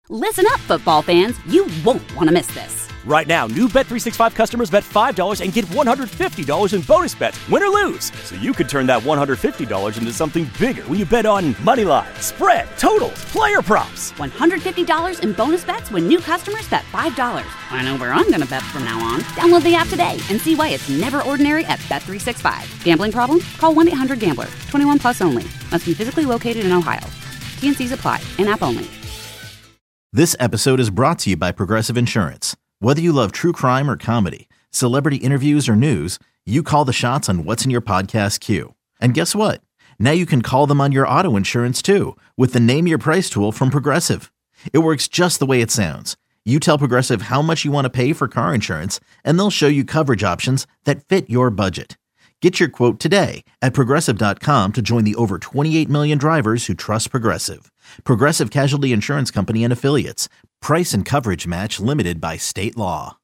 Listen up, football fans. You won't want to miss this. Right now, new Bet365 customers bet $5 and get $150 in bonus bets, win or lose. So you could turn that $150 into something bigger when you bet on money line, spread, totals, player props. $150 in bonus bets when new customers bet $5. I know where I'm going to bet from now on. Download the app today and see why it's never ordinary at Bet365. Gambling problem? Call 1-800-GAMBLER. 21 plus only. Must be physically located in Ohio. T&Cs apply. In-app only. This episode is brought to you by Progressive Insurance. Whether you love true crime or comedy, celebrity interviews or news, you call the shots on what's in your podcast queue. And guess what? Now you can call them on your auto insurance too with the Name Your Price tool from Progressive. It works just the way it sounds. You tell Progressive how much you want to pay for car insurance, and they'll show you coverage options that fit your budget. Get your quote today at Progressive.com to join the over 28 million drivers who trust Progressive. Progressive Casualty Insurance Company and Affiliates. Price and coverage match limited by state law.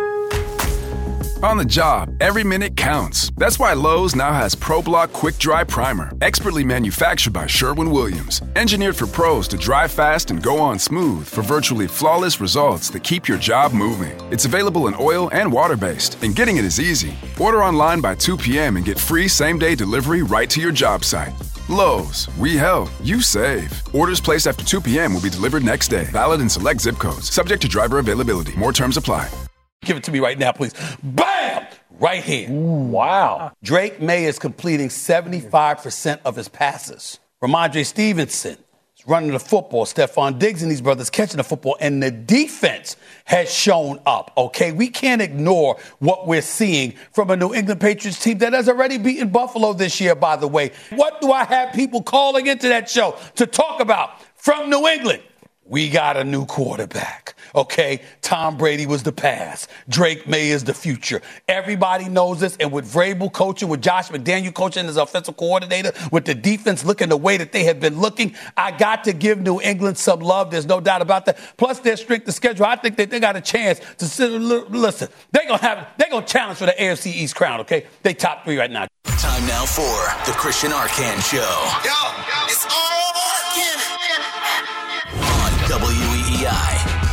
On the job, every minute counts. That's why Lowe's now has ProBlock Quick Dry Primer, expertly manufactured by Sherwin-Williams. Engineered for pros to dry fast and go on smooth for virtually flawless results that keep your job moving. It's available in oil and water-based, and getting it is easy. Order online by 2 p.m. and get free same-day delivery right to your job site. Lowe's, we help, you save. Orders placed after 2 p.m. will be delivered next day. Valid in select zip codes. Subject to driver availability. More terms apply. Give it to me right now, please. Bam! Right here. Ooh, wow. Drake May is completing 75% of his passes. Ramondre Stevenson is running the football. Stephon Diggs and these brothers catching the football. And the defense has shown up, okay? We can't ignore what we're seeing from a New England Patriots team that has already beaten Buffalo this year, by the way. What do I have people calling into that show to talk about from New England? We got a new quarterback, okay? Tom Brady was the past. Drake May is the future. Everybody knows this. And with Vrabel coaching, with Josh McDaniel coaching as offensive coordinator, with the defense looking the way that they have been looking, I got to give New England some love. There's no doubt about that. Plus their strength of schedule. I think that they got a chance to listen. They're gonna challenge for the AFC East crown, okay? They top 3 right now. Time now for the Christian Arcand Show. Yo, it's all Arcand. On WEEI.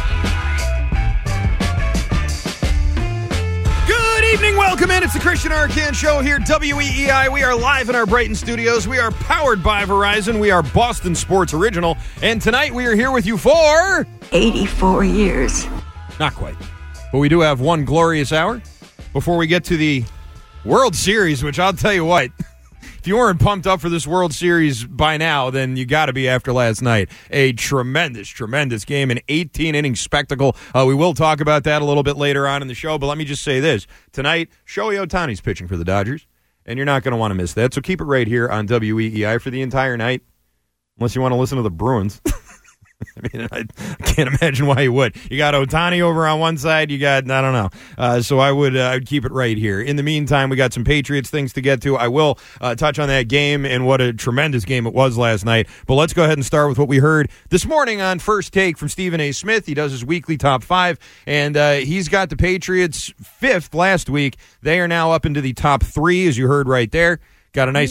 Good evening, welcome in. It's the Christian Arcand Show here, WEEI. We are live in our Brighton studios. We are powered by Verizon. We are Boston Sports Original. And tonight we are here with you for 84 years. Not quite. But we do have one glorious hour before we get to the World Series, which I'll tell you what, if you weren't pumped up for this World Series by now, then you got to be after last night. A tremendous, tremendous game, an 18-inning spectacle. We will talk about that a little bit later on in the show, but let me just say this. Tonight, Shohei Ohtani's pitching for the Dodgers, and you're not going to want to miss that. So keep it right here on WEEI for the entire night, unless you want to listen to the Bruins. I mean, I can't imagine why you would. You got Ohtani over on one side. You got, I don't know. So I'd keep it right here. In the meantime, we got some Patriots things to get to. I will touch on that game and what a tremendous game it was last night. But let's go ahead and start with what we heard this morning on First Take from Stephen A. Smith. He does his weekly top 5, and he's got the Patriots 5th last week. They are now up into the top 3, as you heard right there. Got a nice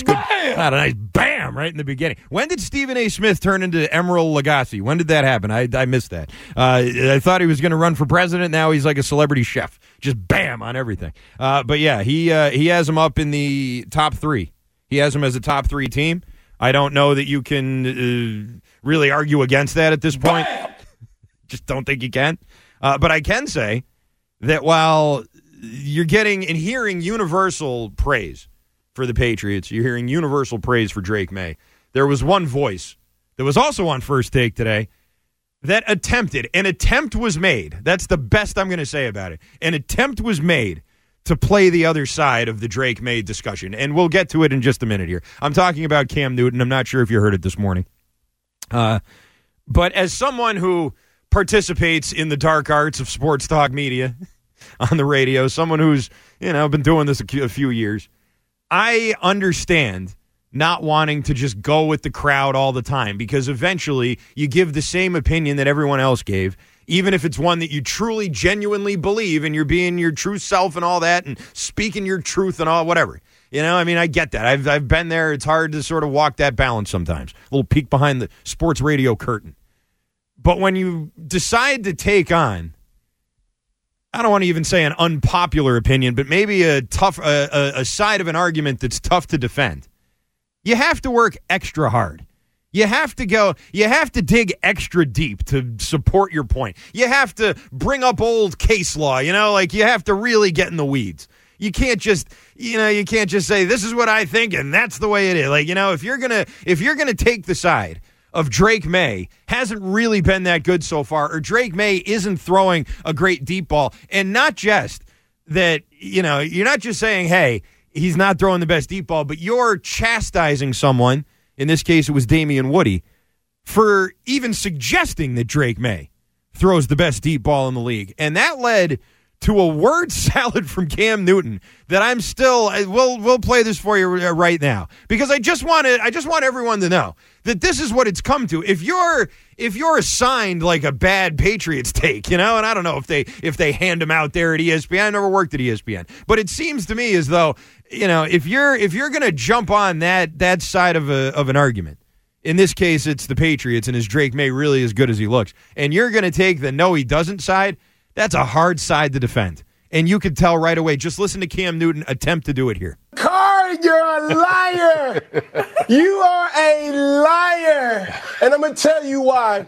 bam right in the beginning. When did Stephen A. Smith turn into Emeril Lagasse? When did that happen? I missed that. I thought he was going to run for president. Now he's like a celebrity chef. Just bam on everything. But yeah, he has him up in the top 3. He has him as a top 3 team. I don't know that you can really argue against that at this point. Just don't think you can. But I can say that while you're getting and hearing universal praise for the Patriots, you're hearing universal praise for Drake May, there was one voice that was also on First Take today that an attempt was made. That's the best I'm going to say about it. An attempt was made to play the other side of the Drake May discussion, and we'll get to it in just a minute here. I'm talking about Cam Newton. I'm not sure if you heard it this morning. But as someone who participates in the dark arts of sports talk media on the radio, someone who's, been doing this a few years, I understand not wanting to just go with the crowd all the time, because eventually you give the same opinion that everyone else gave, even if it's one that you truly, genuinely believe and you're being your true self and all that and speaking your truth and all, whatever. I get that. I've been there. It's hard to sort of walk that balance sometimes. A little peek behind the sports radio curtain. But when you decide to take on, I don't want to even say an unpopular opinion, but maybe a tough a side of an argument that's tough to defend, you have to work extra hard. You have to dig extra deep to support your point. You have to bring up old case law, you have to really get in the weeds. You can't just say this is what I think and that's the way it is. If you're going to take the side of Drake May hasn't really been that good so far, or Drake May isn't throwing a great deep ball, and not just that, you're not just saying, hey, he's not throwing the best deep ball, but you're chastising someone, in this case it was Damian Woody, for even suggesting that Drake May throws the best deep ball in the league. And that led to a word salad from Cam Newton that I'm still, we'll play this for you right now, because I just want everyone to know that this is what it's come to. If you're assigned like a bad Patriots take, and I don't know if they hand them out there at ESPN. I never worked at ESPN, but it seems to me as though, if you're going to jump on that side of an argument, in this case it's the Patriots and is Drake May really as good as he looks, and you're going to take the no he doesn't side, that's a hard side to defend. And you could tell right away. Just listen to Cam Newton attempt to do it here. Carr, you're a liar. You are a liar. And I'm going to tell you why.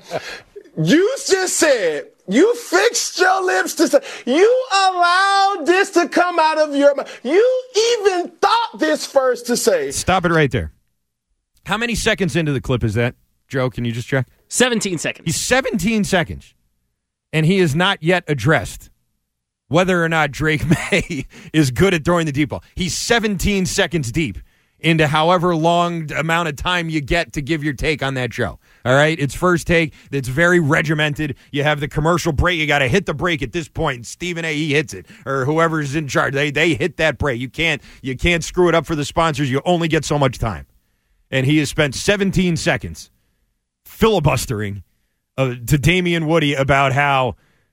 You just said, you fixed your lips to say, you allowed this to come out of your mouth. You even thought this first to say. Stop it right there. How many seconds into the clip is that? Joe, can you just check? 17 seconds. He's 17 seconds. And he has not yet addressed whether or not Drake May is good at throwing the deep ball. He's 17 seconds deep into however long amount of time you get to give your take on that show. All right? It's first take. It's very regimented. You have the commercial break. You got to hit the break at this point. Stephen A. He hits it, or whoever's in charge. They hit that break. You can't screw it up for the sponsors. You only get so much time. And he has spent 17 seconds filibustering to Damian Woody about how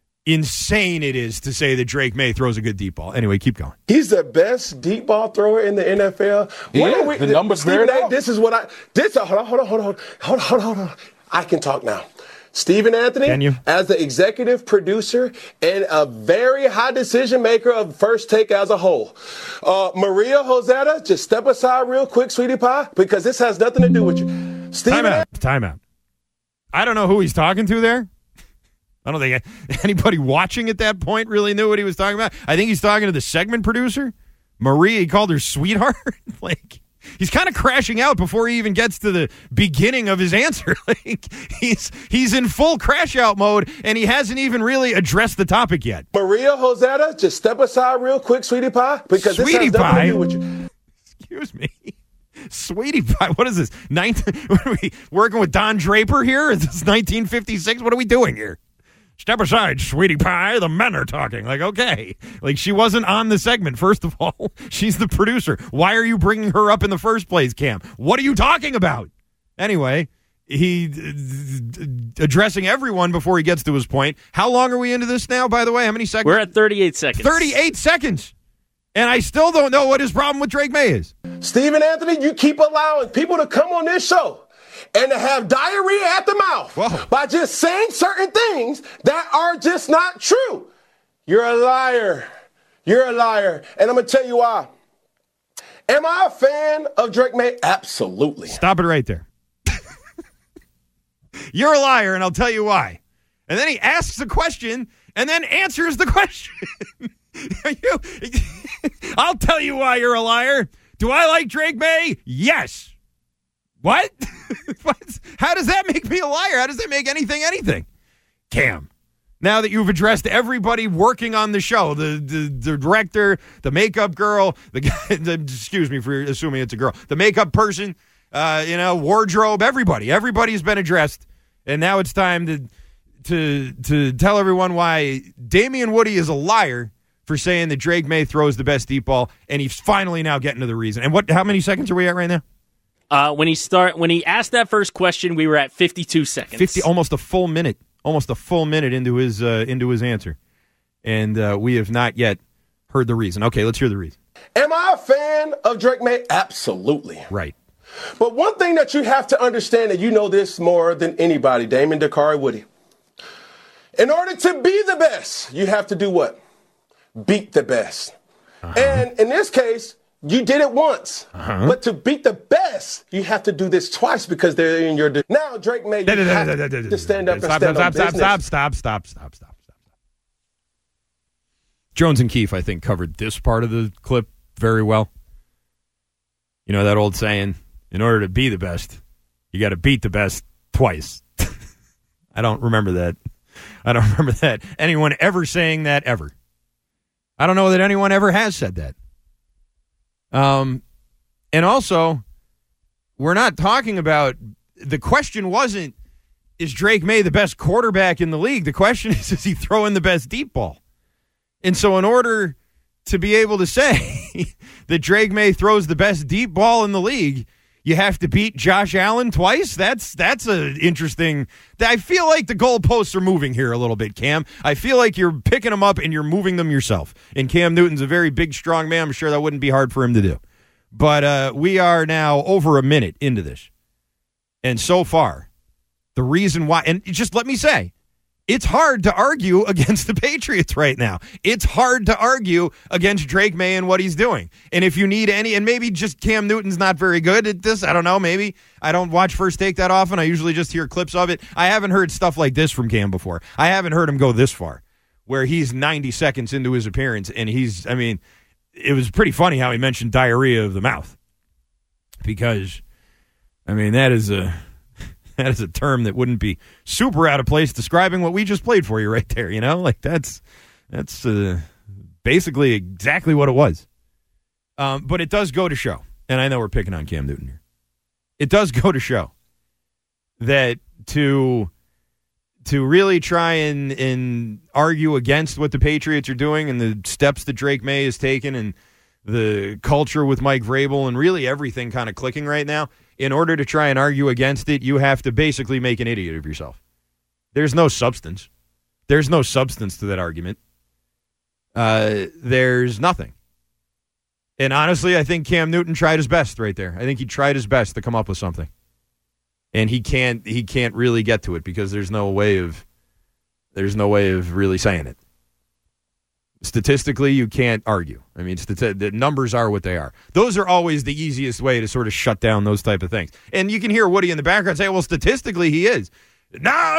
insane it is to say that Drake May throws a good deep ball. Anyway, keep going. He's the best deep ball thrower in the NFL. Yeah, the numbers bear it out. This is what hold on. I can talk now. Stephen Anthony, as the executive producer and a very high decision maker of First Take as a whole. Maria Josetta, just step aside real quick, sweetie pie, because this has nothing to do with you. Time out. I don't know who he's talking to there. I don't think anybody watching at that point really knew what he was talking about. I think he's talking to the segment producer, Maria. He called her sweetheart. He's kind of crashing out before he even gets to the beginning of his answer. He's in full crash out mode, and he hasn't even really addressed the topic yet. Maria Josetta, just step aside real quick, sweetie pie, because this has nothing to do with you. Excuse me. Sweetie pie, what is this? What are we working with Don Draper here? Is this 1956? What are we doing here? Step aside, sweetie pie. The men are talking. Okay. She wasn't on the segment, first of all. She's the producer. Why are you bringing her up in the first place, Cam? What are you talking about? Anyway, he addressing everyone before he gets to his point. How long are we into this now, by the way? How many seconds? We're at 38 seconds. 38 seconds. And I still don't know what his problem with Drake May is. Stephen Anthony, you keep allowing people to come on this show and to have diarrhea at the mouth by just saying certain things that are just not true. You're a liar. You're a liar. And I'm going to tell you why. Am I a fan of Drake May? Absolutely. Stop it right there. You're a liar, and I'll tell you why. And then he asks a question and then answers the question. I'll tell you why you're a liar. Do I like Drake May? Yes. What? How does that make me a liar? How does that make anything? Cam, now that you've addressed everybody working on the show, the director, the makeup girl, the guy, excuse me for assuming it's a girl, the makeup person, wardrobe, everybody's been addressed. And now it's time to tell everyone why Damian Woody is a liar for saying that Drake May throws the best deep ball, and he's finally now getting to the reason. And how many seconds are we at right now? When he asked that first question, we were at 52 seconds. Almost a full minute into his answer, and we have not yet heard the reason. Okay, let's hear the reason. Am I a fan of Drake May? Absolutely. Right. But one thing that you have to understand, and you know this more than anybody, Damon Dakari Woody, In order to be the best, you have to do what? Beat the best. And in this case, you did it once. But to beat the best, you have to do this twice because they're in your... Now, Drake May, you have to stand up and stand on business. Stop. Jones and Keefe, I think, covered this part of the clip very well. You know that old saying, in order to be the best, you got to beat the best twice. I don't remember that. Anyone ever saying that ever. I don't know that anyone ever has said that. And also, we're not talking about, the question wasn't, is Drake May the best quarterback in the league? The question is he throwing the best deep ball? And so in order to be able to say that Drake May throws the best deep ball in the league, you have to beat Josh Allen twice? That's an interesting... I feel like the goalposts are moving here a little bit, Cam. I feel like you're picking them up and you're moving them yourself. And Cam Newton's a very big, strong man. I'm sure that wouldn't be hard for him to do. But we are now over a minute into this. And so far, the reason why... And just let me say, it's hard to argue against the Patriots right now. It's hard to argue against Drake May and what he's doing. And if you need any, and maybe just Cam Newton's not very good at this. I don't know. Maybe I don't watch First Take that often. I usually just hear clips of it. I haven't heard stuff like this from Cam before. I haven't heard him go this far, where he's 90 seconds into his appearance. And it was pretty funny how he mentioned diarrhea of the mouth. Because, that is a term that wouldn't be super out of place describing what we just played for you right there, That's basically exactly what it was. But it does go to show, and I know we're picking on Cam Newton here. It does go to show that to really try and argue against what the Patriots are doing and the steps that Drake May has taken and the culture with Mike Vrabel and really everything kind of clicking right now, in order to try and argue against it, you have to basically make an idiot of yourself. There's no substance. There's no substance to that argument. There's nothing. And honestly, I think Cam Newton tried his best right there. I think he tried his best to come up with something. And he can't really get to it because there's no way of really saying it. Statistically, you can't argue. The numbers are what they are. Those are always the easiest way to sort of shut down those type of things. And you can hear Woody in the background say, well, statistically, he is. No,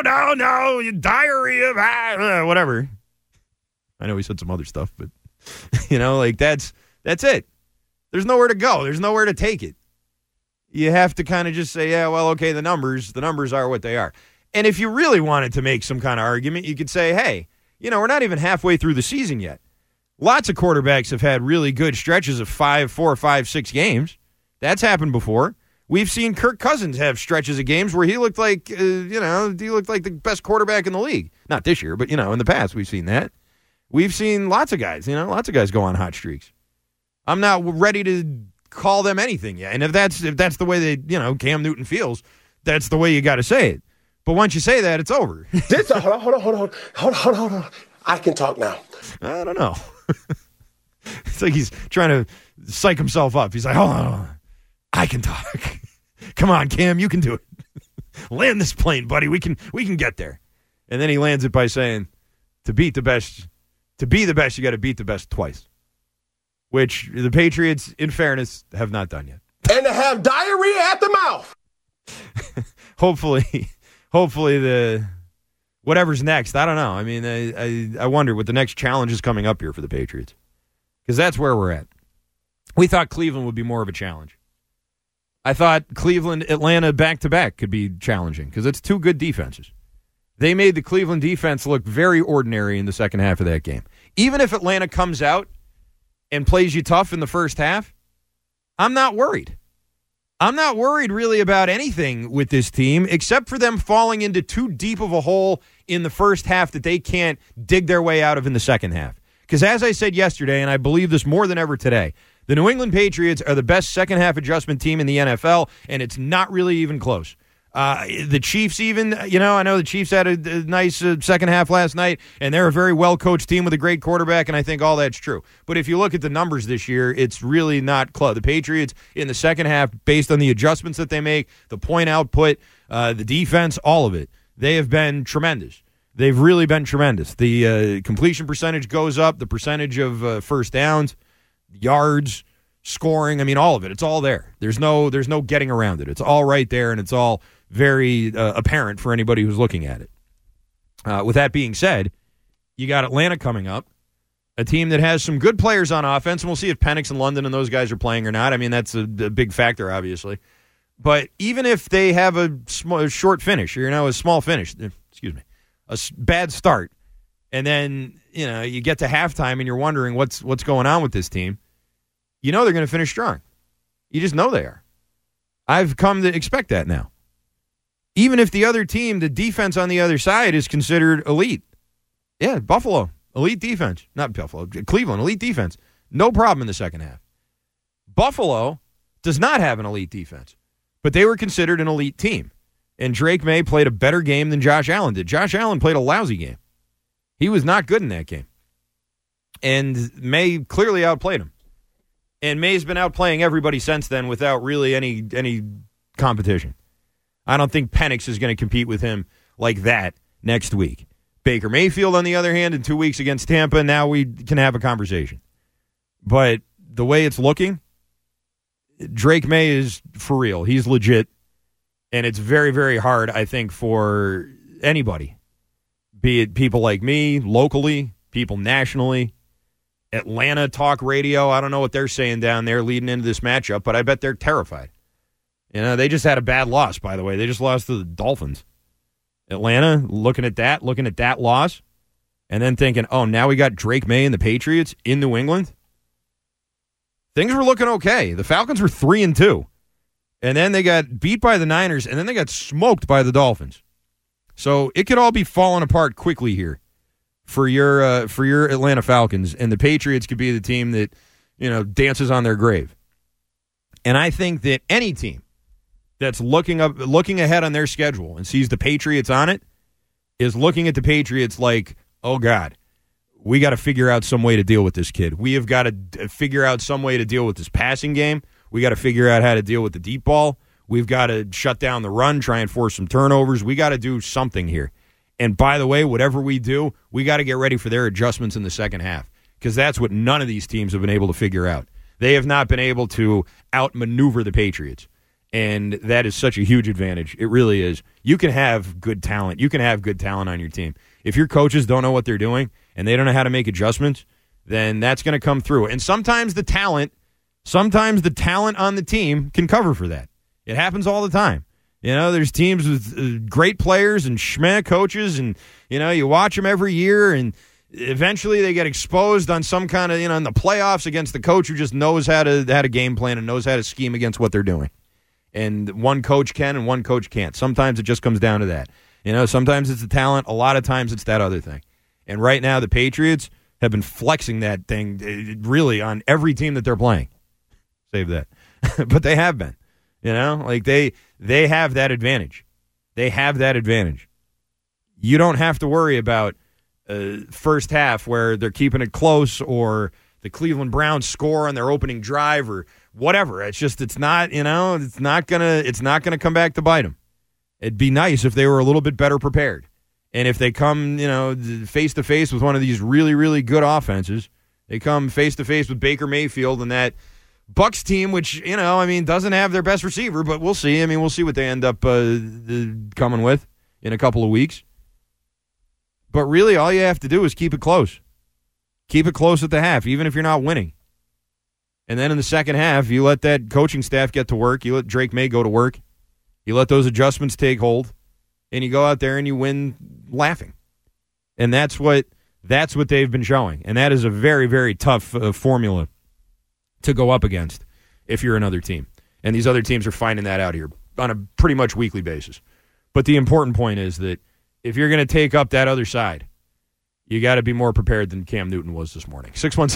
diarrhea, whatever. I know he said some other stuff, but, that's it. There's nowhere to go. There's nowhere to take it. You have to kind of just say, yeah, well, okay, the numbers are what they are. And if you really wanted to make some kind of argument, you could say, hey, we're not even halfway through the season yet. Lots of quarterbacks have had really good stretches of 4, 5, 6 games. That's happened before. We've seen Kirk Cousins have stretches of games where he looked like, he looked like the best quarterback in the league. Not this year, but, in the past we've seen that. We've seen lots of guys go on hot streaks. I'm not ready to call them anything yet. And if that's the way that, Cam Newton feels, that's the way you got to say it. But once you say that, it's over. Hold on. I can talk now. I don't know. It's like he's trying to psych himself up. He's like, hold on. I can talk. Come on, Cam, you can do it. Land this plane, buddy. We can get there. And then he lands it by saying, to be the best, you got to beat the best twice. Which the Patriots, in fairness, have not done yet. And to have diarrhea at the mouth. Hopefully the whatever's next, I don't know. I wonder what the next challenge is coming up here for the Patriots. Because that's where we're at. We thought Cleveland would be more of a challenge. I thought Cleveland, Atlanta back-to-back could be challenging because it's two good defenses. They made the Cleveland defense look very ordinary in the second half of that game. Even if Atlanta comes out and plays you tough in the first half, I'm not worried. I'm not worried really about anything with this team except for them falling into too deep of a hole in the first half that they can't dig their way out of in the second half. Because as I said yesterday, and I believe this more than ever today, the New England Patriots are the best second-half adjustment team in the NFL, and it's not really even close. The Chiefs even, I know the Chiefs had a nice second half last night, and they're a very well-coached team with a great quarterback, and I think all that's true. But if you look at the numbers this year, it's really not close. The Patriots in the second half, based on the adjustments that they make, the point output, the defense, all of it, they have been tremendous. They've really been tremendous. The completion percentage goes up, the percentage of first downs, yards, scoring. I mean, all of it. It's all there. There's no getting around it. It's all right there, and it's all very apparent for anybody who's looking at it. With that being said, you got Atlanta coming up, a team that has some good players on offense, and we'll see if Penix and London and those guys are playing or not. I mean, that's a big factor, obviously. But even if they have a short finish, a small finish, a bad start, and then you get to halftime and you're wondering what's going on with this team, they're going to finish strong. You just know they are. I've come to expect that now. Even if the other team, the defense on the other side, is considered elite. Yeah, Buffalo, elite defense. Not Buffalo, Cleveland, elite defense. No problem in the second half. Buffalo does not have an elite defense, but they were considered an elite team. And Drake May played a better game than Josh Allen did. Josh Allen played a lousy game. He was not good in that game. And May clearly outplayed him. And May's been outplaying everybody since then without really any competition. I don't think Penix is going to compete with him like that next week. Baker Mayfield, on the other hand, in 2 weeks against Tampa, now we can have a conversation. But the way it's looking, Drake May is for real. He's legit. And it's very, very hard, I think, for anybody, be it people like me, locally, people nationally, Atlanta talk radio. I don't know what they're saying down there leading into this matchup, but I bet they're terrified. They just had a bad loss, by the way. They just lost to the Dolphins. Atlanta, looking at that loss, and then thinking, oh, now we got Drake May and the Patriots in New England. Things were looking okay. The Falcons were 3-2. And then they got beat by the Niners, and then they got smoked by the Dolphins. So it could all be falling apart quickly here for your Atlanta Falcons, and the Patriots could be the team that dances on their grave. And I think that any team that's looking ahead on their schedule and sees the Patriots on it is looking at the Patriots like, oh God, we got to figure out some way to deal with this kid. We have got to figure out some way to deal with this passing game. We got to figure out how to deal with the deep ball. We've got to shut down the run, try and force some turnovers. We got to do something here. And by the way, whatever we do, we got to get ready for their adjustments in the second half, because that's what none of these teams have been able to figure out. They have not been able to outmaneuver the Patriots, and that is such a huge advantage. It really is. You can have good talent. You can have good talent on your team. If your coaches don't know what they're doing and they don't know how to make adjustments, then that's going to come through. And sometimes the talent on the team can cover for that. It happens all the time. There's teams with great players and schmeh coaches, and, you watch them every year, and eventually they get exposed on some kind of, in the playoffs against the coach who just knows how to game plan and knows how to scheme against what they're doing. And one coach can and one coach can't. Sometimes it just comes down to that. Sometimes it's the talent. A lot of times it's that other thing. And right now the Patriots have been flexing that thing really on every team that they're playing. Save that. But they have been. They have that advantage. They have that advantage. You don't have to worry about first half where they're keeping it close, or the Cleveland Browns score on their opening drive, or whatever. It's not gonna come back to bite them. It'd be nice if they were a little bit better prepared. And if they come, face to face with one of these really, really good offenses, they come face to face with Baker Mayfield and that Bucs team, which, doesn't have their best receiver, but we'll see. We'll see what they end up coming with in a couple of weeks. But really, all you have to do is keep it close. Keep it close at the half, even if you're not winning. And then in the second half, you let that coaching staff get to work. You let Drake May go to work. You let those adjustments take hold. And you go out there and you win laughing. And that's what they've been showing. And that is a very, very tough formula to go up against if you're another team. And these other teams are finding that out here on a pretty much weekly basis. But the important point is that if you're going to take up that other side, you got to be more prepared than Cam Newton was this morning.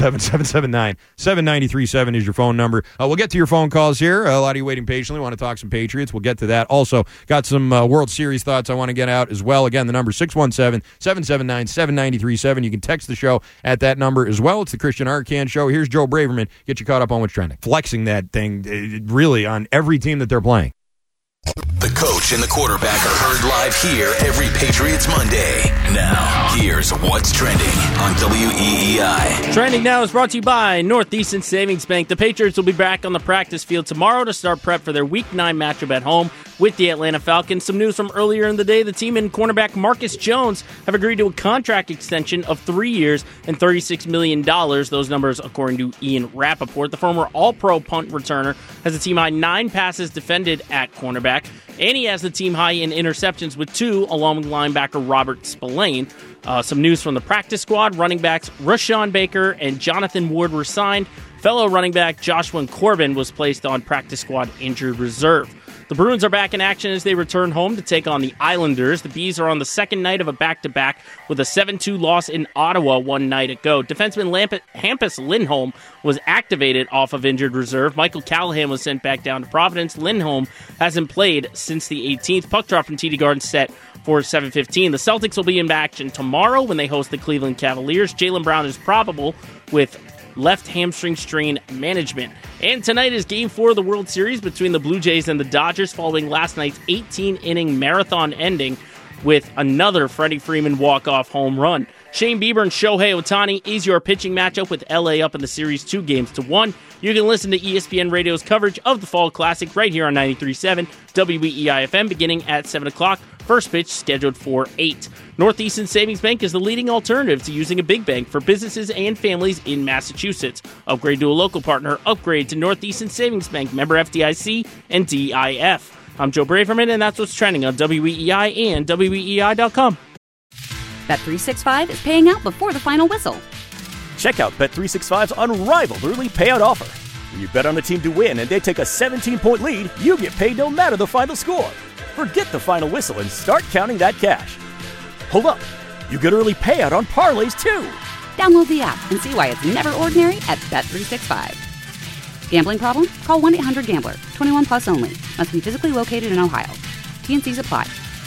617-779-7937 is your phone number. We'll get to your phone calls here. A lot of you waiting patiently want to talk some Patriots. We'll get to that. Also, got some World Series thoughts I want to get out as well. Again, the number 617-779-7937. You can text the show at that number as well. It's the Christian Arcand Show. Here's Joe Braverman. Get you caught up on what's trending. Flexing that thing really on every team that they're playing. The coach and the quarterback are heard live here every Patriots Monday. Now, here's what's trending on WEEI. Trending now is brought to you by Northeastern Savings Bank. The Patriots will be back on the practice field tomorrow to start prep for their Week 9 matchup at home with the Atlanta Falcons. Some news from earlier in the day, the team and cornerback Marcus Jones have agreed to a contract extension of 3 years and $36 million. Those numbers according to Ian Rappaport. The former All-Pro punt returner has a team-high 9 passes defended at cornerback, and he has the team high in interceptions with 2, along with linebacker Robert Spillane. Some news from the practice squad. Running backs Rashawn Baker and Jonathan Ward were signed. Fellow running back Joshua Corbin was placed on practice squad injured reserve. The Bruins are back in action as they return home to take on the Islanders. The Bees are on the second night of a back-to-back with a 7-2 loss in Ottawa one night ago. Defenseman Hampus Lindholm was activated off of injured reserve. Michael Callahan was sent back down to Providence. Lindholm hasn't played since the 18th. Puck drop from TD Garden set for 7:15. The Celtics will be in action tomorrow when they host the Cleveland Cavaliers. Jaylen Brown is probable with left hamstring strain management. And tonight is Game 4 of the World Series between the Blue Jays and the Dodgers following last night's 18-inning marathon ending with another Freddie Freeman walk-off home run. Shane Bieber and Shohei Ohtani is your pitching matchup with LA up in the series 2-1. You can listen to ESPN Radio's coverage of the Fall Classic right here on 93.7 WEEI-FM beginning at 7 o'clock. First pitch scheduled for 8. Northeastern Savings Bank is the leading alternative to using a big bank for businesses and families in Massachusetts. Upgrade to a local partner. Upgrade to Northeastern Savings Bank. Member FDIC and DIF. I'm Joe Braverman, and that's what's trending on WEEI and WEEI.com. Bet365 is paying out before the final whistle. Check out Bet365's unrivaled early payout offer. When you bet on a team to win and they take a 17-point lead, you get paid no matter the final score. Forget the final whistle and start counting that cash. Hold up. You get early payout on parlays, too. Download the app and see why it's never ordinary at Bet365. Gambling problem? Call 1-800-GAMBLER. 21 plus only. Must be physically located in Ohio. T&Cs apply.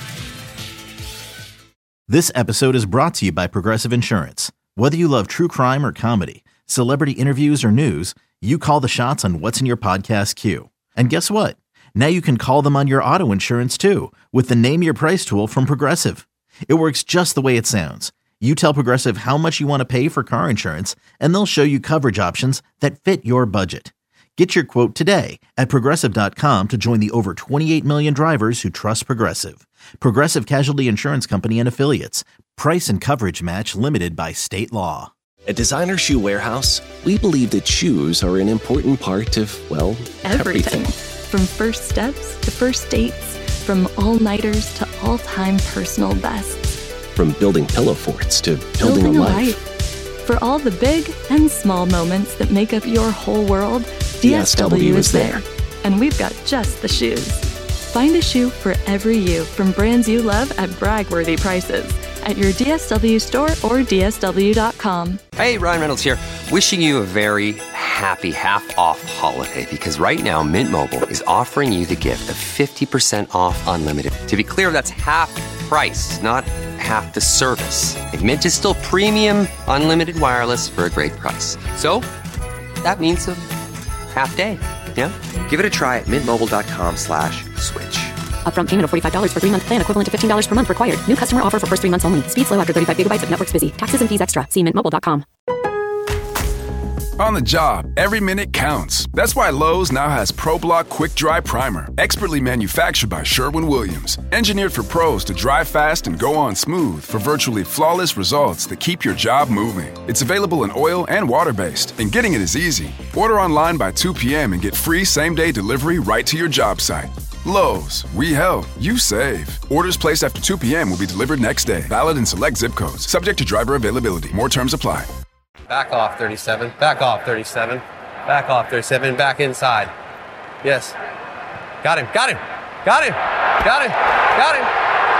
This episode is brought to you by Progressive Insurance. Whether you love true crime or comedy, celebrity interviews or news, you call the shots on what's in your podcast queue. And guess what? Now you can call them on your auto insurance too with the Name Your Price tool from Progressive. It works just the way it sounds. You tell Progressive how much you want to pay for car insurance, and they'll show you coverage options that fit your budget. Get your quote today at Progressive.com to join the over 28 million drivers who trust Progressive. Progressive Casualty Insurance Company and Affiliates. Price and coverage match limited by state law. At Designer Shoe Warehouse, we believe that shoes are an important part of, well, everything. From first steps to first dates, from all-nighters to all-time personal bests. From building pillow forts to building a life. For all the big and small moments that make up your whole world, DSW is there. And we've got just the shoes. Find a shoe for every you from brands you love at brag-worthy prices at your DSW store or DSW.com. Hey, Ryan Reynolds here. Wishing you a very happy half-off holiday because right now Mint Mobile is offering you the gift of 50% off unlimited. To be clear, that's half price, not half the service. And Mint is still premium unlimited wireless for a great price. So that means a half day. Yeah? Give it a try at mintmobile.com/switch. Upfront payment of $45 for 3-month plan equivalent to $15 per month required. New customer offer for first 3 months only. Speed slow after 35 gigabytes if network's busy. Taxes and fees extra. See mintmobile.com. On the job, every minute counts. That's why Lowe's now has ProBlock Quick Dry Primer, expertly manufactured by Sherwin-Williams. Engineered for pros to dry fast and go on smooth for virtually flawless results that keep your job moving. It's available in oil and water-based, and getting it is easy. Order online by 2 p.m. and get free same-day delivery right to your job site. Lowe's, we help, you save. Orders placed after 2 p.m. will be delivered next day. Valid in select zip codes. Subject to driver availability. More terms apply. Back off 37. Back off 37. Back off 37. Back inside. Yes. Got him. Got him. Got him. Got him. Got him.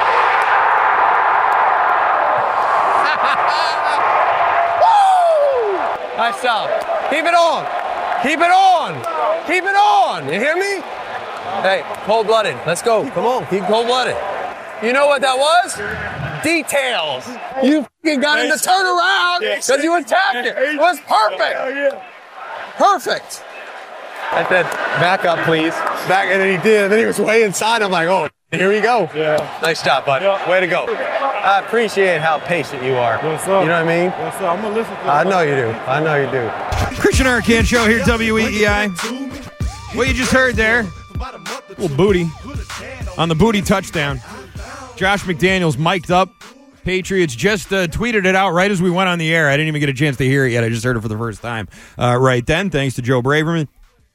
Woo! Nice job. Keep it on. Keep it on. Keep it on. You hear me? Hey, cold-blooded. Let's go. Come on. Keep cold-blooded. You know what that was? Details. You fucking got him to turn around because you attacked it. It was perfect. Perfect. I said, back up, please. Back, and then he did. And then he was way inside. I'm like, oh, here we go. Yeah. Nice job, bud. Yeah. Way to go. I appreciate how patient you are. What's up? You know what I mean? What's up? I'm going to listen to I know you do. I know you do. Christian Arcand Show here, WEEI. What you just heard there, little booty on the booty touchdown. Josh McDaniels mic'd up. Patriots just tweeted it out right as we went on the air. I didn't even get a chance to hear it yet. I just heard it for the first time right then, thanks to Joe Braverman.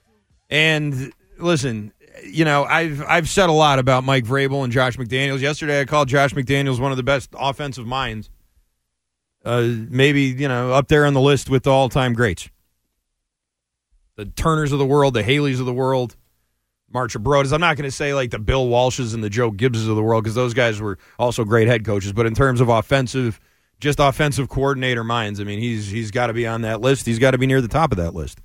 And listen, you know, I've said a lot about Mike Vrabel and Josh McDaniels. Yesterday I called Josh McDaniels one of the best offensive minds. Maybe, you know, up there on the list with the all-time greats. The Turners of the world, the Haleys of the world, Marcia Brodas. I'm not going to say like the Bill Walshes and the Joe Gibbses of the world because those guys were also great head coaches. But in terms of offensive coordinator minds, I mean, he's got to be on that list. He's got to be near the top of that list.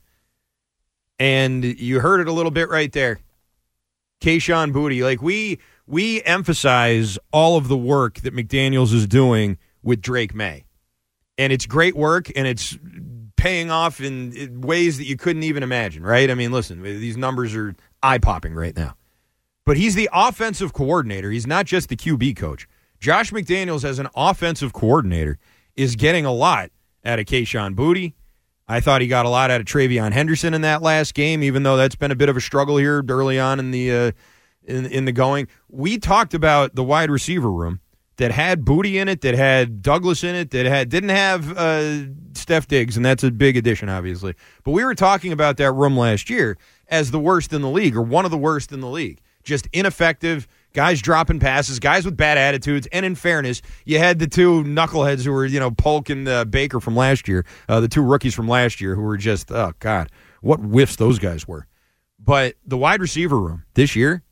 And you heard it a little bit right there. Kayshon Boutte. Like we emphasize all of the work that McDaniels is doing with Drake May. And it's great work, and it's paying off in ways that you couldn't even imagine, right? I mean, listen, these numbers are eye-popping right now. But he's the offensive coordinator. He's not just the QB coach. Josh McDaniels, as an offensive coordinator, is getting a lot out of Kayshon Boutte. I thought he got a lot out of Travion Henderson in that last game, even though that's been a bit of a struggle here early on in the in the going. We talked about the wide receiver room that had Boutte in it, that had Douglas in it, that didn't have Steph Diggs, and that's a big addition, obviously. But we were talking about that room last year as the worst in the league, or one of the worst in the league. Just ineffective, guys dropping passes, guys with bad attitudes, and in fairness, you had the two knuckleheads who were, you know, Polk and Baker from last year, the two rookies from last year who were just, oh, God, what whiffs those guys were. But the wide receiver room this year,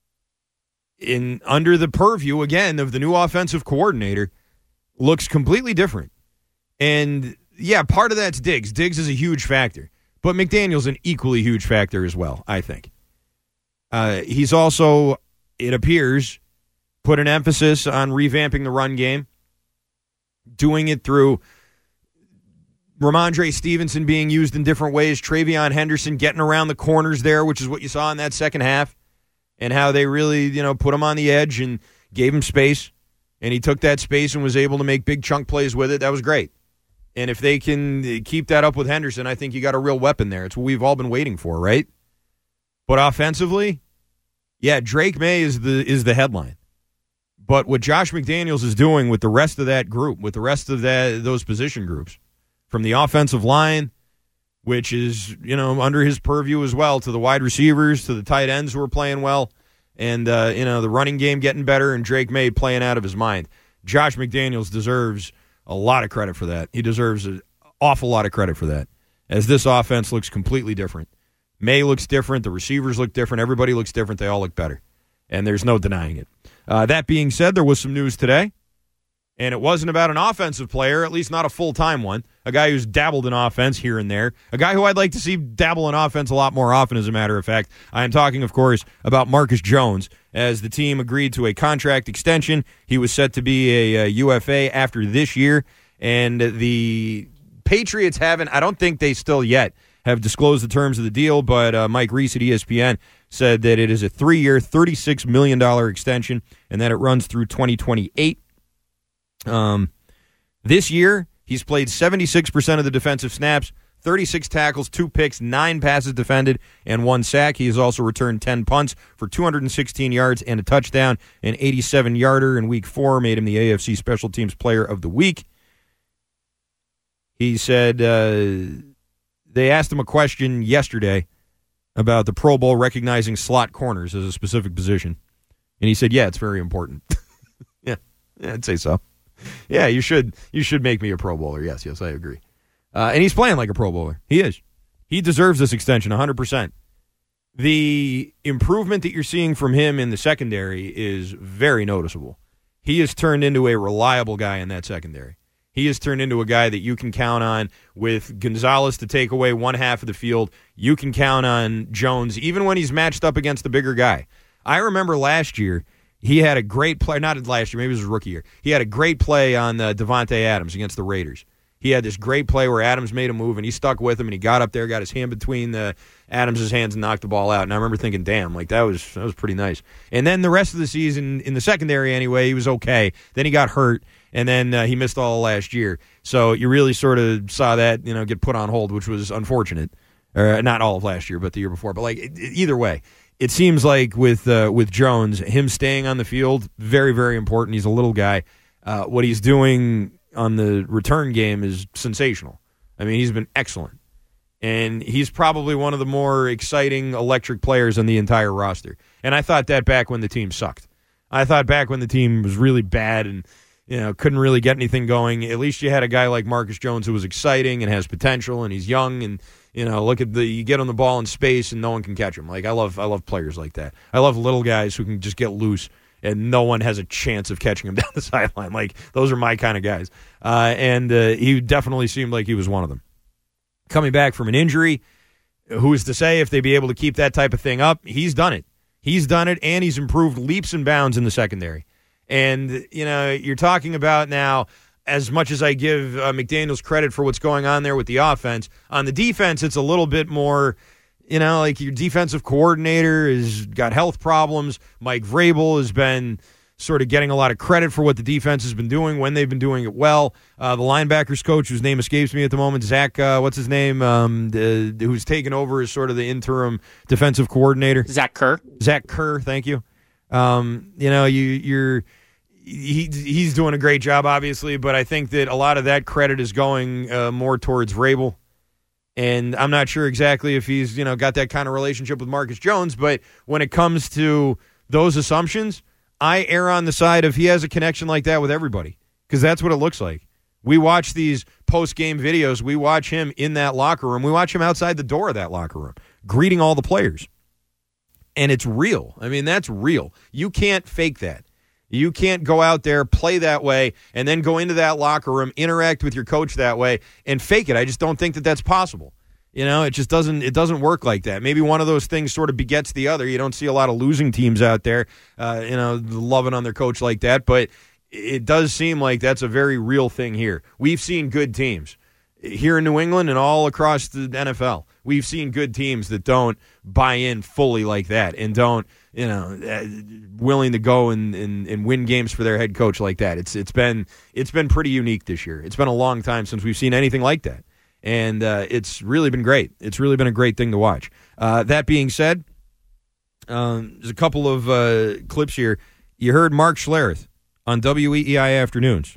under the purview, again, of the new offensive coordinator, looks completely different. And, yeah, part of that's Diggs. Diggs is a huge factor. But McDaniel's an equally huge factor as well, I think. He's also, it appears, put an emphasis on revamping the run game, doing it through Ramondre Stevenson being used in different ways, Travion Henderson getting around the corners there, which is what you saw in that second half. And how they really, you know, put him on the edge and gave him space. And he took that space and was able to make big chunk plays with it. That was great. And if they can keep that up with Henderson, I think you got a real weapon there. It's what we've all been waiting for, right? But offensively, yeah, Drake May is the headline. But what Josh McDaniels is doing with the rest of that group, with the rest of those position groups, from the offensive line, which is, you know, under his purview as well, to the wide receivers, to the tight ends who are playing well, and, you know, the running game getting better, and Drake May playing out of his mind. Josh McDaniels deserves a lot of credit for that. He deserves an awful lot of credit for that, as this offense looks completely different. May looks different. The receivers look different. Everybody looks different. They all look better, and there's no denying it. That being said, there was some news today. And it wasn't about an offensive player, at least not a full-time one, a guy who's dabbled in offense here and there, a guy who I'd like to see dabble in offense a lot more often, as a matter of fact. I am talking, of course, about Marcus Jones, as the team agreed to a contract extension. He was set to be a UFA after this year, and the Patriots haven't, I don't think they still yet have disclosed the terms of the deal, but Mike Reese at ESPN said that it is a 3-year, $36 million extension, and that it runs through 2028. This year, he's played 76% of the defensive snaps, 36 tackles, 2 picks, 9 passes defended, and 1 sack. He has also returned 10 punts for 216 yards and a touchdown. An 87-yarder in Week 4 made him the AFC Special Teams Player of the Week. He said they asked him a question yesterday about the Pro Bowl recognizing slot corners as a specific position. And he said, yeah, it's very important. yeah, I'd say so. Yeah, you should make me a Pro Bowler. Yes, I agree. And he's playing like a Pro Bowler. He is. He deserves this extension 100%. The improvement that you're seeing from him in the secondary is very noticeable. He has turned into a reliable guy in that secondary. He has turned into a guy that you can count on with Gonzalez to take away one half of the field. You can count on Jones, even when he's matched up against the bigger guy. I remember last year, he had a great play, not last year, maybe it was his rookie year. He had a great play on Devontae Adams against the Raiders. He had this great play where Adams made a move, and he stuck with him, and he got up there, got his hand between Adams' hands, and knocked the ball out. And I remember thinking, damn, like that was pretty nice. And then the rest of the season, in the secondary anyway, he was okay. Then he got hurt, and then he missed all of last year. So you really sort of saw that, get put on hold, which was unfortunate. Not all of last year, but the year before. But like either way, it seems like with Jones, him staying on the field, very, very important. He's a little guy. What he's doing on the return game is sensational. I mean, he's been excellent. And he's probably one of the more exciting electric players on the entire roster. And I thought that back when the team sucked. I thought back when the team was really bad and couldn't really get anything going. At least you had a guy like Marcus Jones who was exciting and has potential, and he's young, and look at you get on the ball in space and no one can catch him. Like I love players like that. I love little guys who can just get loose and no one has a chance of catching him down the sideline. Like, those are my kind of guys. And he definitely seemed like he was one of them. Coming back from an injury, who is to say if they'd be able to keep that type of thing up? He's done it. He's done it, and he's improved leaps and bounds in the secondary. And, you're talking about now, as much as I give McDaniels credit for what's going on there with the offense, on the defense, it's a little bit more... like your defensive coordinator has got health problems. Mike Vrabel has been sort of getting a lot of credit for what the defense has been doing when they've been doing it well. The linebackers coach, whose name escapes me at the moment, Zach, what's his name, who's taken over as sort of the interim defensive coordinator. Zach Kerr. Zach Kerr, thank you. He's doing a great job, obviously, but I think that a lot of that credit is going more towards Vrabel. And I'm not sure exactly if he's, got that kind of relationship with Marcus Jones, but when it comes to those assumptions, I err on the side of he has a connection like that with everybody, because that's what it looks like. We watch these post-game videos. We watch him in that locker room. We watch him outside the door of that locker room, greeting all the players. And it's real. I mean, that's real. You can't fake that. You can't go out there, play that way, and then go into that locker room, interact with your coach that way, and fake it. I just don't think that that's possible. It just doesn't work like that. Maybe one of those things sort of begets the other. You don't see a lot of losing teams out there, loving on their coach like that, but it does seem like that's a very real thing here. We've seen good teams here in New England and all across the NFL. We've seen good teams that don't buy in fully like that and don't, willing to go and win games for their head coach like that. It's been pretty unique this year. It's been a long time since we've seen anything like that. And it's really been great. It's really been a great thing to watch. That being said, there's a couple of clips here. You heard Mark Schlereth on WEEI Afternoons.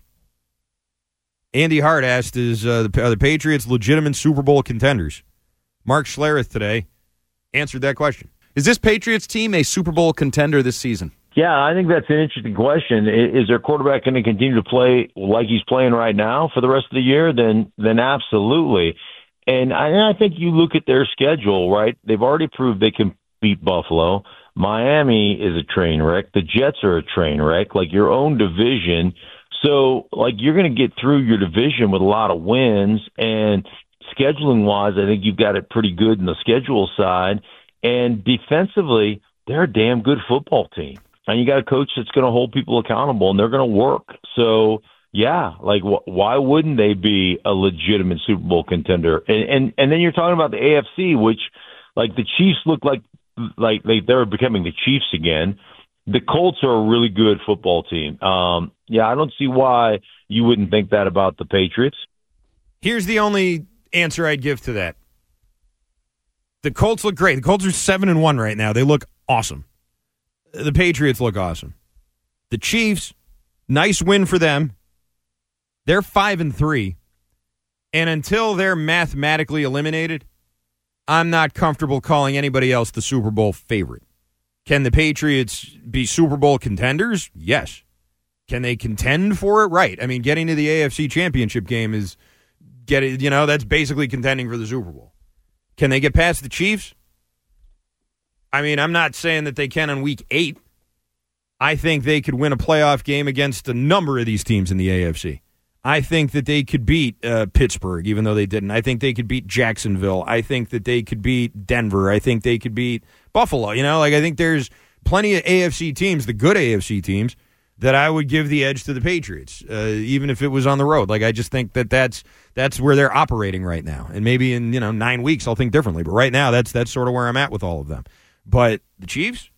Andy Hart asked, are the Patriots legitimate Super Bowl contenders? Mark Schlereth today answered that question. Is this Patriots team a Super Bowl contender this season? Yeah, I think that's an interesting question. Is their quarterback going to continue to play like he's playing right now for the rest of the year? Then absolutely. And I think you look at their schedule, right? They've already proved they can beat Buffalo. Miami is a train wreck. The Jets are a train wreck, like your own division. So, you're going to get through your division with a lot of wins. And scheduling-wise, I think you've got it pretty good in the schedule side. And defensively, they're a damn good football team. And you got a coach that's going to hold people accountable, and they're going to work. So, yeah, why wouldn't they be a legitimate Super Bowl contender? And then you're talking about the AFC, which, the Chiefs look like they're becoming the Chiefs again. The Colts are a really good football team. I don't see why you wouldn't think that about the Patriots. Here's the only answer I'd give to that. The Colts look great. The Colts are 7-1 right now. They look awesome. The Patriots look awesome. The Chiefs, nice win for them. They're 5-3. And until they're mathematically eliminated, I'm not comfortable calling anybody else the Super Bowl favorite. Can the Patriots be Super Bowl contenders? Yes. Can they contend for it? Right. I mean, getting to the AFC Championship game is that's basically contending for the Super Bowl. Can they get past the Chiefs? I mean, I'm not saying that they can on week 8. I think they could win a playoff game against a number of these teams in the AFC. I think that they could beat Pittsburgh, even though they didn't. I think they could beat Jacksonville. I think that they could beat Denver. I think they could beat Buffalo. I think there's plenty of AFC teams, the good AFC teams, that I would give the edge to the Patriots, even if it was on the road. Like, I just think that's where they're operating right now. And maybe in 9 weeks I'll think differently. But right now, that's sort of where I'm at with all of them. But the Chiefs,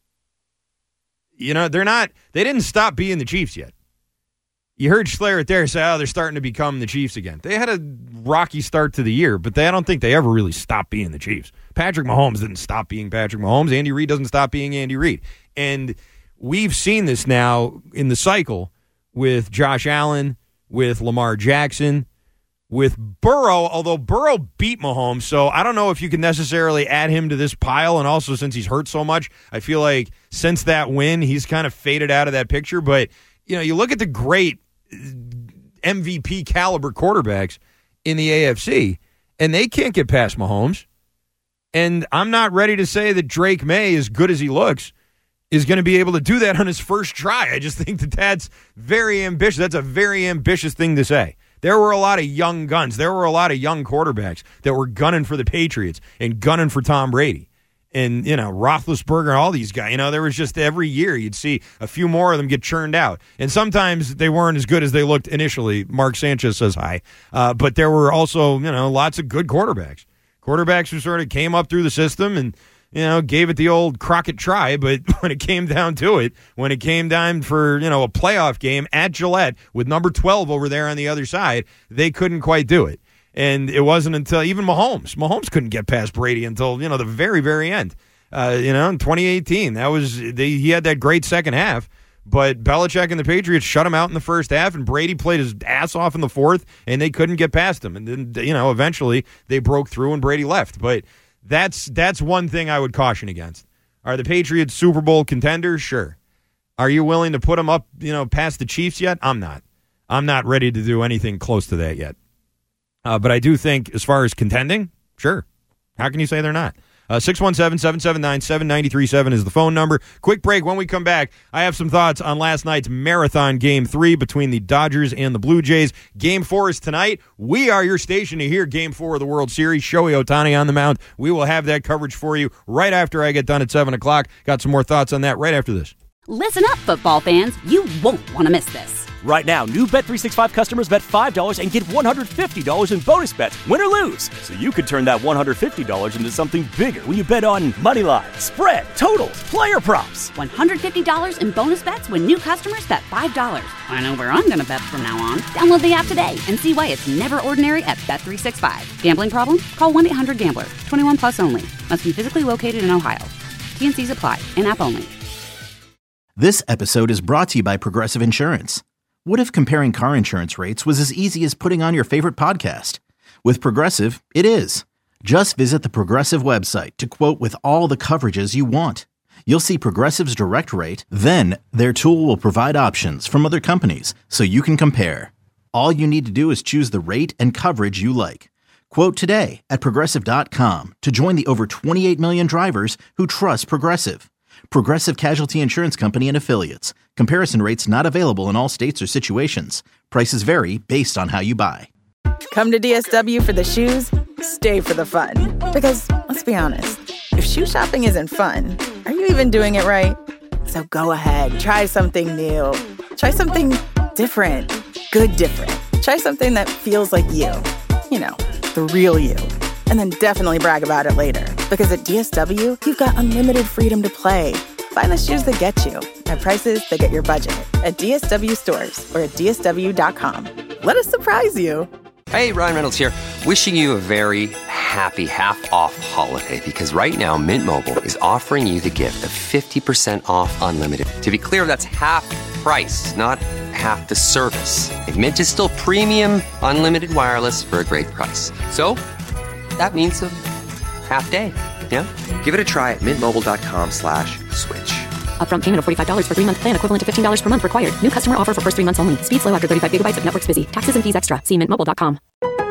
they didn't stop being the Chiefs yet. You heard Schlereth there say, they're starting to become the Chiefs again. They had a rocky start to the year, but I don't think they ever really stopped being the Chiefs. Patrick Mahomes didn't stop being Patrick Mahomes. Andy Reid doesn't stop being Andy Reid. And we've seen this now in the cycle with Josh Allen, with Lamar Jackson, with Burrow, although Burrow beat Mahomes, so I don't know if you can necessarily add him to this pile. And also, since he's hurt so much, I feel like since that win, he's kind of faded out of that picture. But, you look at the great MVP caliber quarterbacks in the AFC, and they can't get past Mahomes. And I'm not ready to say that Drake May, as good as he looks, is going to be able to do that on his first try. I just think that's very ambitious. That's a very ambitious thing to say. There were a lot of young guns. There were a lot of young quarterbacks that were gunning for the Patriots and gunning for Tom Brady. And, Roethlisberger and all these guys, there was just every year you'd see a few more of them get churned out. And sometimes they weren't as good as they looked initially. Mark Sanchez says hi. But there were also, lots of good quarterbacks. Quarterbacks who sort of came up through the system and, gave it the old Crockett try. But when it came down to it, when it came down for, a playoff game at Gillette with number 12 over there on the other side, they couldn't quite do it. And it wasn't until even Mahomes couldn't get past Brady until, the very, very end. In 2018, he had that great second half, but Belichick and the Patriots shut him out in the first half, and Brady played his ass off in the fourth, and they couldn't get past him. And then, eventually they broke through and Brady left. But that's one thing I would caution against. Are the Patriots Super Bowl contenders? Sure. Are you willing to put them up, past the Chiefs yet? I'm not. I'm not ready to do anything close to that yet. But I do think as far as contending, sure. How can you say they're not? 617-779-7937 is the phone number. Quick break. When we come back, I have some thoughts on last night's marathon Game 3 between the Dodgers and the Blue Jays. Game 4 is tonight. We are your station to hear Game 4 of the World Series. Shohei Ohtani on the mound. We will have that coverage for you right after I get done at 7 o'clock. Got some more thoughts on that right after this. Listen up, football fans. You won't want to miss this. Right now, new Bet365 customers bet $5 and get $150 in bonus bets, win or lose. So you could turn that $150 into something bigger when you bet on money line, spread, totals, player props. $150 in bonus bets when new customers bet $5. I know where I'm going to bet from now on. Download the app today and see why it's never ordinary at Bet365. Gambling problem? Call 1-800-GAMBLER. 21 plus only. Must be physically located in Ohio. T&Cs apply. In-app only. This episode is brought to you by Progressive Insurance. What if comparing car insurance rates was as easy as putting on your favorite podcast? With Progressive, it is. Just visit the Progressive website to quote with all the coverages you want. You'll see Progressive's direct rate, then their tool will provide options from other companies so you can compare. All you need to do is choose the rate and coverage you like. Quote today at Progressive.com to join the over 28 million drivers who trust Progressive. Progressive Casualty Insurance Company and Affiliates. Comparison rates not available in all states or situations. Prices vary based on how you buy. Come to DSW for the shoes, stay for the fun. Because, let's be honest, if shoe shopping isn't fun, are you even doing it right? So go ahead, try something new. Try something different. Good different. Try something that feels like you. The real you. And then definitely brag about it later. Because at DSW, you've got unlimited freedom to play. Find the shoes that get you at prices that get your budget at DSW stores or at DSW.com. Let us surprise you. Hey, Ryan Reynolds here. Wishing you a very happy half-off holiday because right now Mint Mobile is offering you the gift of 50% off unlimited. To be clear, that's half price, not half the service. Mint is still premium unlimited wireless for a great price. So that means a half day. Yeah? Give it a try at mintmobile.com/switch. Upfront payment of $45 for 3-month plan equivalent to $15 per month required. New customer offer for first 3 months only. Speed slow after 35 gigabytes if network's busy. Taxes and fees extra. See mintmobile.com.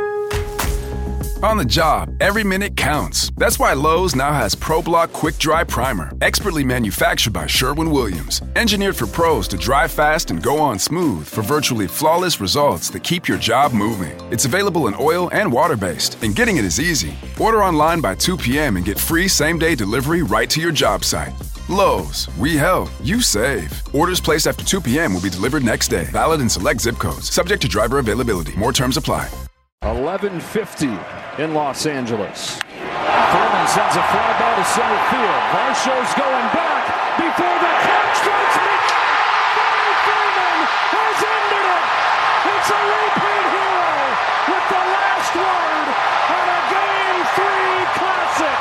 On the job, every minute counts. That's why Lowe's now has ProBlock Quick Dry Primer, expertly manufactured by Sherwin-Williams. Engineered for pros to dry fast and go on smooth for virtually flawless results that keep your job moving. It's available in oil and water-based, and getting it is easy. Order online by 2 p.m. and get free same-day delivery right to your job site. Lowe's, we help, you save. Orders placed after 2 p.m. will be delivered next day. Valid in select zip codes. Subject to driver availability. More terms apply. 11:50 in Los Angeles. Foreman sends a fly ball to center field. Varsho's going back before the clock strikes midnight. Freddie Freeman has ended it. It's a repeat hero with the last word on a Game 3 classic.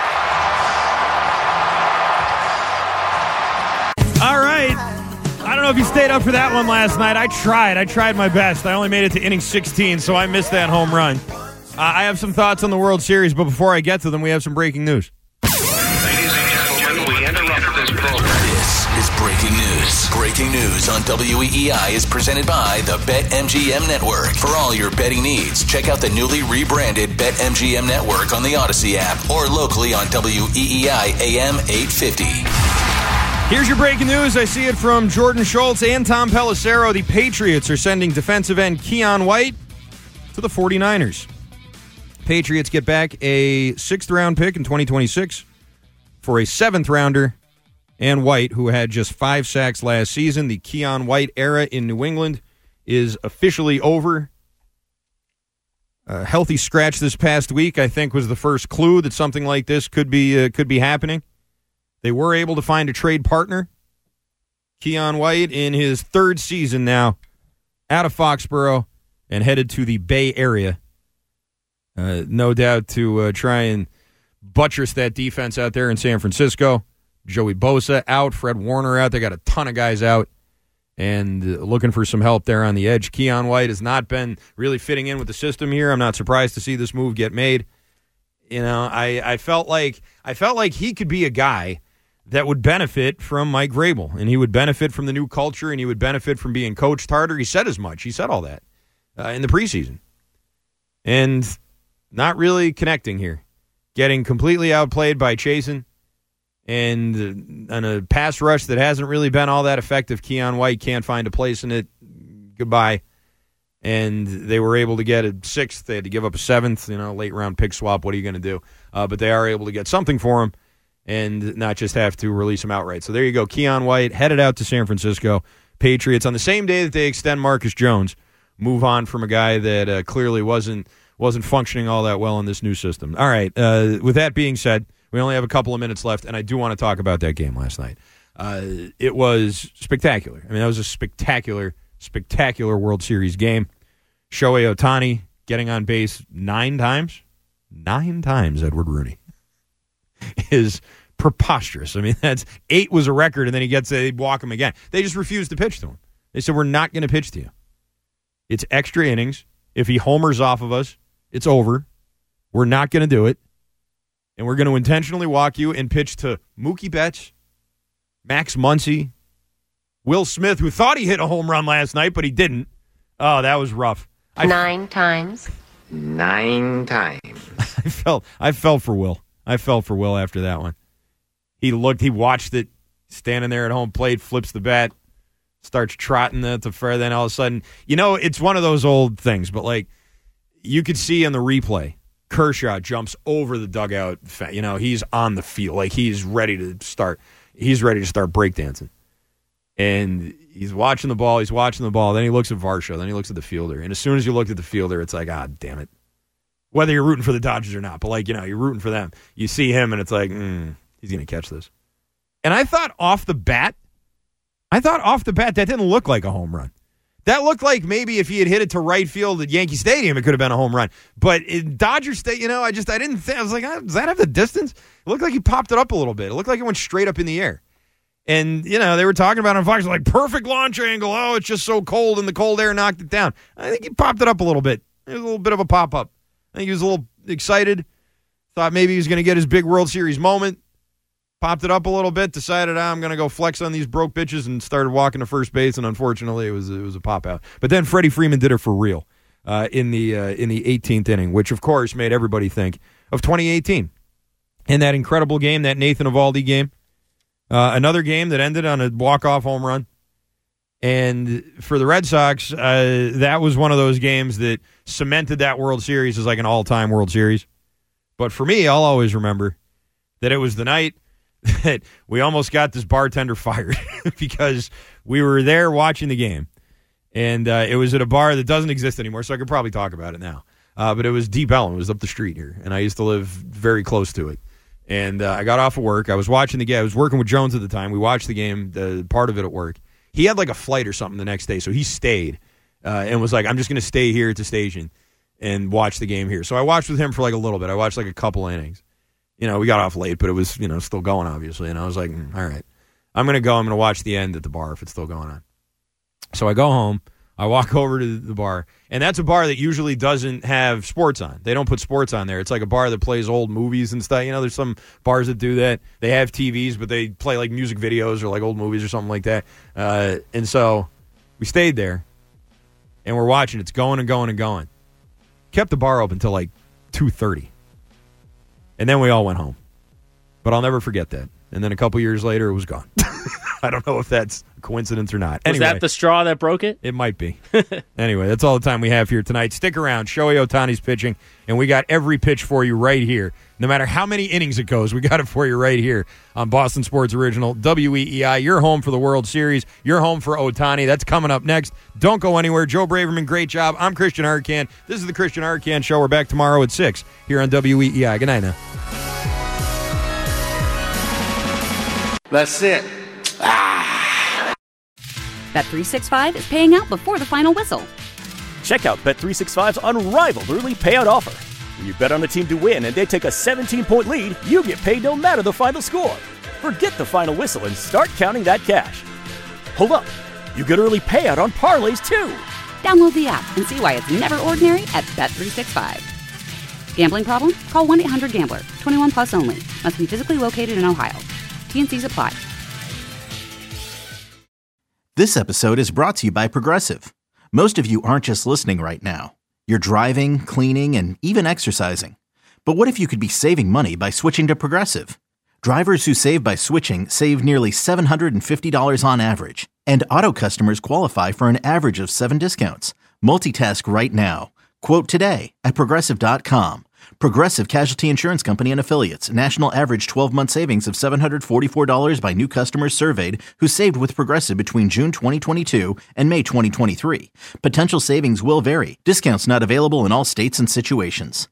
All right. I don't know if you stayed up for that one last night. I tried my best. I only made it to inning 16, so I missed that home run. I have some thoughts on the World Series, but before I get to them, we have some breaking news. Ladies and gentlemen, we interrupt this program. This is breaking news. Breaking news on WEEI is presented by the BetMGM Network. For all your betting needs, check out the newly rebranded BetMGM Network on the Odyssey app or locally on WEEI AM 850. Here's your breaking news. I see it from Jordan Schultz and Tom Pelissero. The Patriots are sending defensive end Keon White to the 49ers. Patriots get back a 6th-round pick in 2026 for a 7th-rounder and White, who had just 5 sacks last season. The Keon White era in New England is officially over. A healthy scratch this past week, I think, was the first clue that something like this could be happening. They were able to find a trade partner. Keon White in his 3rd season now out of Foxborough and headed to the Bay Area. No doubt to try and buttress that defense out there in San Francisco. Joey Bosa out, Fred Warner out. They got a ton of guys out and looking for some help there on the edge. Keon White has not been really fitting in with the system here. I'm not surprised to see this move get made. You know, I felt like he could be a guy that would benefit from Mike Vrabel, and he would benefit from the new culture, and he would benefit from being coached harder. He said as much. He said all that in the preseason. And not really connecting here. Getting completely outplayed by Chasen, and on a pass rush that hasn't really been all that effective. Keon White can't find a place in it. Goodbye. And they were able to get a 6th. They had to give up a 7th, late-round pick swap. What are you going to do? But they are able to get something for him and not just have to release him outright. So there you go. Keon White headed out to San Francisco. Patriots, on the same day that they extend Marcus Jones, move on from a guy that clearly wasn't functioning all that well in this new system. All right, with that being said, we only have a couple of minutes left, and I do want to talk about that game last night. It was spectacular. I mean, that was a spectacular World Series game. Shohei Ohtani getting on base 9 times. 9 times, Edward Rooney. Is preposterous. I mean, 8 was a record, and then they walk him again. They just refused to pitch to him. They said, we're not going to pitch to you. It's extra innings. If he homers off of us, it's over. We're not going to do it. And we're going to intentionally walk you and pitch to Mookie Betts, Max Muncy, Will Smith, who thought he hit a home run last night, but he didn't. Oh, that was rough. 9 times. 9 times. I felt for Will. I felt for Will after that one. He watched it, standing there at home plate, flips the bat, starts trotting it to fair. Then all of a sudden, it's one of those old things, but like you could see in the replay, Kershaw jumps over the dugout. He's on the field, like he's ready to start. He's ready to start breakdancing, and he's watching the ball. Then he looks at Varsho. Then he looks at the fielder. And as soon as you looked at the fielder, it's like, damn it. Whether you're rooting for the Dodgers or not, but you're rooting for them. You see him, and it's like, he's going to catch this. And I thought off the bat, that didn't look like a home run. That looked like maybe if he had hit it to right field at Yankee Stadium, it could have been a home run. But in Dodger Stadium, I didn't think. I was like, does that have the distance? It looked like he popped it up a little bit. It looked like it went straight up in the air. And, they were talking about it on Fox, like, perfect launch angle. Oh, it's just so cold, and the cold air knocked it down. I think he popped it up a little bit. It was a little bit of a pop-up. I think he was a little excited. Thought maybe he was going to get his big World Series moment. Popped it up a little bit. Decided I'm going to go flex on these broke bitches and started walking to first base. And unfortunately, it was a pop out. But then Freddie Freeman did it for real in the 18th inning, which of course made everybody think of 2018 and that incredible game, that Nathan Eovaldi game. Another game that ended on a walk-off home run. And for the Red Sox, that was one of those games that cemented that World Series as like an all-time World Series. But for me, I'll always remember that it was the night that we almost got this bartender fired because we were there watching the game. And it was at a bar that doesn't exist anymore, so I could probably talk about it now. But it was Deep Ellum. It was up the street here, and I used to live very close to it. And I got off of work. I was watching the game. I was working with Jones at the time. We watched the game, the part of it at work. He had like a flight or something the next day, so he stayed and was like, I'm just going to stay here at the station and watch the game here. So I watched with him for like a little bit. I watched like a couple innings. You know, we got off late, but it was, you know, still going, obviously. And I was like, all right, I'm going to go. I'm going to watch the end at the bar if it's still going on. So I go home. I walk over to the bar, and that's a bar that usually doesn't have sports on. They don't put sports on there. It's like a bar that plays old movies and stuff. You know, there's some bars that do that. They have TVs, but they play like music videos or like old movies or something like that. And so we stayed there, and we're watching. It's going and going and going. Kept the bar open until like 2:30. And then we all went home. But I'll never forget that. And then a couple years later, it was gone. I don't know if that's a coincidence or not. Was that the straw that broke it? It might be. Anyway, that's all the time we have here tonight. Stick around. Shohei Ohtani's pitching, and we got every pitch for you right here. No matter how many innings it goes, we got it for you right here on Boston Sports Original, WEEI. You're home for the World Series. You're home for Ohtani. That's coming up next. Don't go anywhere. Joe Braverman, great job. I'm Christian Arcand. This is the Christian Arcand Show. We're back tomorrow at 6 here on WEEI. Good night now. That's it. Bet365 is paying out before the final whistle. Check out Bet365's unrivaled early payout offer. When you bet on a team to win and they take a 17-point lead, you get paid no matter the final score. Forget the final whistle and start counting that cash. Hold up. You get early payout on parlays, too. Download the app and see why it's never ordinary at Bet365. Gambling problem? Call 1-800-GAMBLER. 21 plus only. Must be physically located in Ohio. T&Cs apply. This episode is brought to you by Progressive. Most of you aren't just listening right now. You're driving, cleaning, and even exercising. But what if you could be saving money by switching to Progressive? Drivers who save by switching save nearly $750 on average. And auto customers qualify for an average of 7 discounts. Multitask right now. Quote today at Progressive.com. Progressive Casualty Insurance Company and Affiliates. National average 12-month savings of $744 by new customers surveyed who saved with Progressive between June 2022 and May 2023. Potential savings will vary. Discounts not available in all states and situations.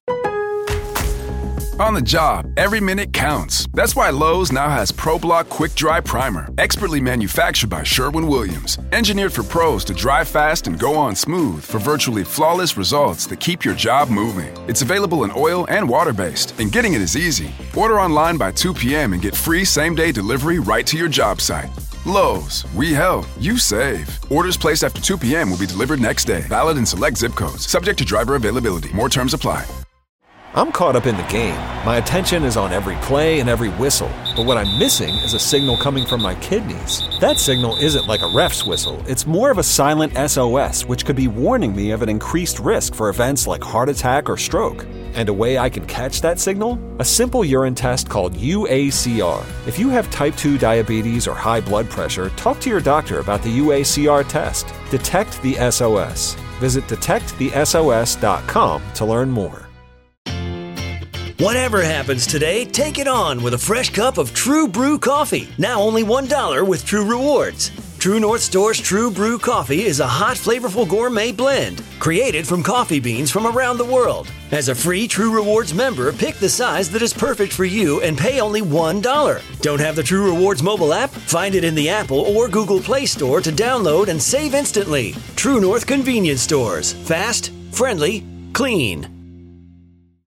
On the job, every minute counts. That's why Lowe's now has ProBlock Quick Dry Primer, expertly manufactured by Sherwin-Williams. Engineered for pros to dry fast and go on smooth for virtually flawless results that keep your job moving. It's available in oil and water-based, and getting it is easy. Order online by 2 p.m. and get free same-day delivery right to your job site. Lowe's, we help, you save. Orders placed after 2 p.m. will be delivered next day. Valid in select zip codes. Subject to driver availability. More terms apply. I'm caught up in the game. My attention is on every play and every whistle. But what I'm missing is a signal coming from my kidneys. That signal isn't like a ref's whistle. It's more of a silent SOS, which could be warning me of an increased risk for events like heart attack or stroke. And a way I can catch that signal? A simple urine test called UACR. If you have type 2 diabetes or high blood pressure, talk to your doctor about the UACR test. Detect the SOS. Visit detectthesos.com to learn more. Whatever happens today, take it on with a fresh cup of True Brew coffee. Now only $1 with True Rewards. True North Store's True Brew coffee is a hot, flavorful gourmet blend created from coffee beans from around the world. As a free True Rewards member, pick the size that is perfect for you and pay only $1. Don't have the True Rewards mobile app? Find it in the Apple or Google Play Store to download and save instantly. True North Convenience Stores. Fast, friendly, clean.